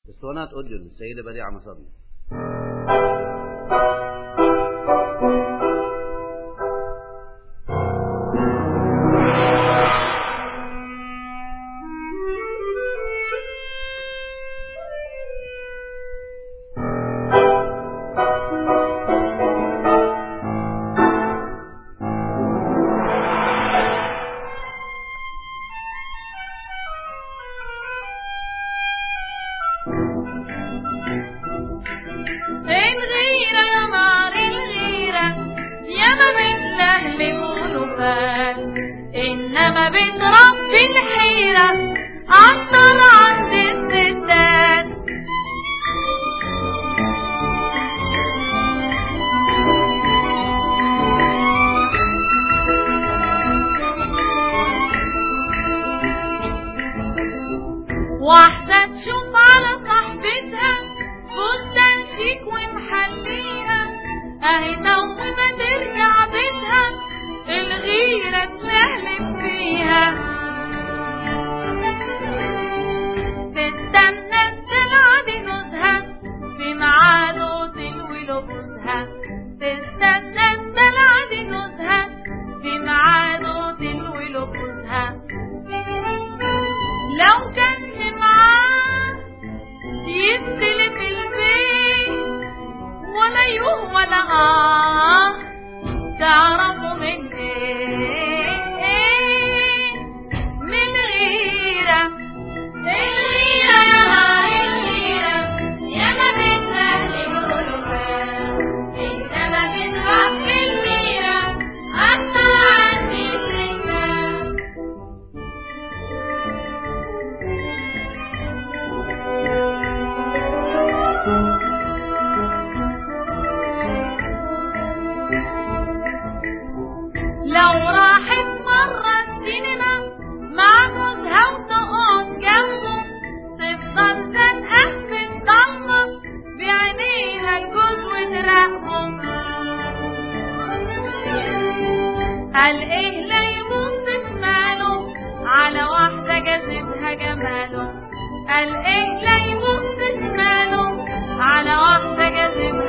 اسطوانات أذن السيدة بديعة مصابي. إنما بتربي الحيرة أكتر عند الستات. واحدة تشوف على صاحبتها فستان شيك ومحليها، أهي توبة ترجع بيتها الغيرة تلهلب فيها. تستنى الدلع دي جوزها في ميعاده تلوي له جوزها، تستنى الدلع دي جوزها في ميعاده تلوي له جوزها. لو كان معاه يستلف البيت ولا يوه ولا تعرفوا من ايه؟ من الغيرة. الغيرة يا نار الغيرة يا ما بتسهل قلوبها، انما بتربي الغيرة اكتر عند الستات. لو راحت مرة السينما مع جوزها وتقعد جنبه تفضل زنقة في الضلمة بعينيها الجوز وتراقبه. قال ايه لا يبص شماله على واحدة جذبها جماله، قال ايه لا يبص شماله على واحدة جذبها